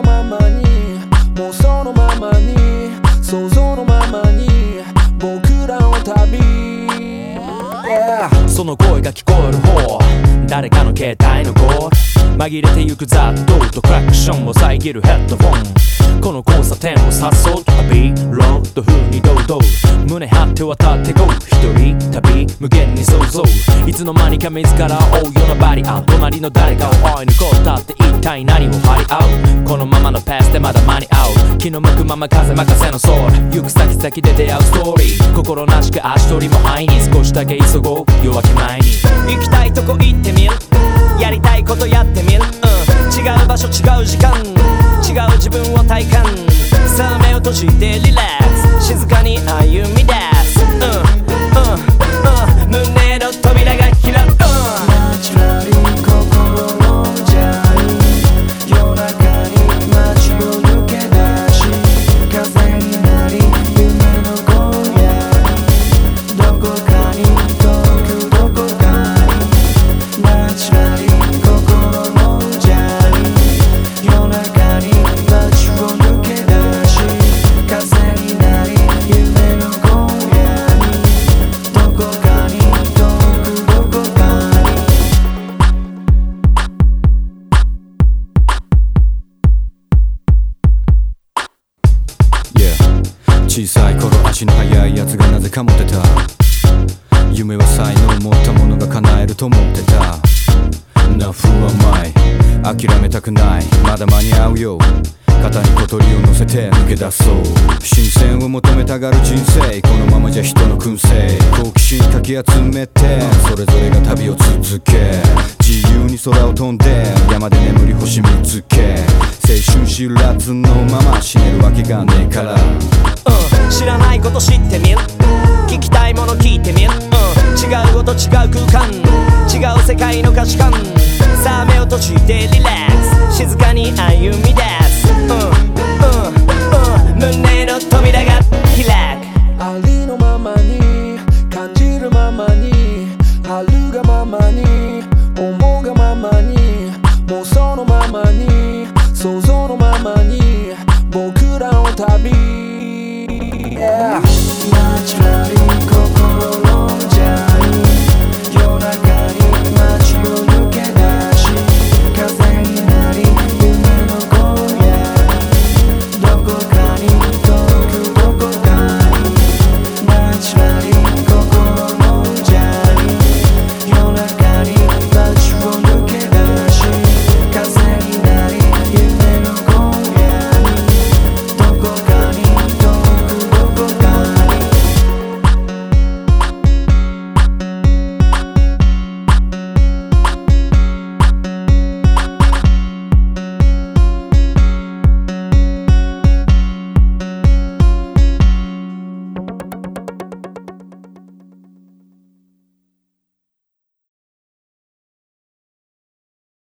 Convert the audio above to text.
ままにもうそのままに想像のままに僕らの旅、 その声が聞こえる方、誰かの携帯のゴール紛れてゆく雑踏とクラクションを遮るヘッドフォン、この交差点をさっそうと旅ロード風に堂々胸張って渡ってこう一人旅無限に想像、いつの間にか自ら追うようなバリアン、隣の誰かを追い抜こうたって一体何を張り合う、このままのペースでまだ間に合う、気の向くまま風任せのソウル、行く先々で出会うストーリー、心なしか足取りも愛に少しだけ急ごう弱気前に、行きたいとこ行ってみる、やりたいことやってみる、違う場所違う時間違う自分を体感、さあ目を閉じてリラックス静かに歩み出す、胸の扉が開く、 ナチュラリー心のジャーニー、夜中に街を抜け出し風になり夢の荒野にどこかに遠くどこかに、ナチュラリー心のジャーニー、夜中に街を抜け出し風になり夢の荒野にどこかに遠くどこかに。 小さい頃足の速いやつがなぜかモテた、夢は才能を持った者が叶えると思ってた、Now who am I、 諦めたくないまだ間に合うよ、肩に小鳥を乗せて抜け出そう、新鮮を求めたがる人生、このままじゃ人の燻製好奇心かき集めてそれぞれが旅を続け、自由に空を飛んで山で眠り星見つけ、青春知らずのまま死ねるわけがねえから、 知らないこと知ってみる、聞きたいもの聞いてみる、違うこと違う空間違う世界の価値観、さあ目を閉じてリラックス静かに歩み出す、胸の扉が開く、 ありのままに感じるままにあるがままに思うがままにもうそのままに想像のままに僕らの旅、ナチュラリー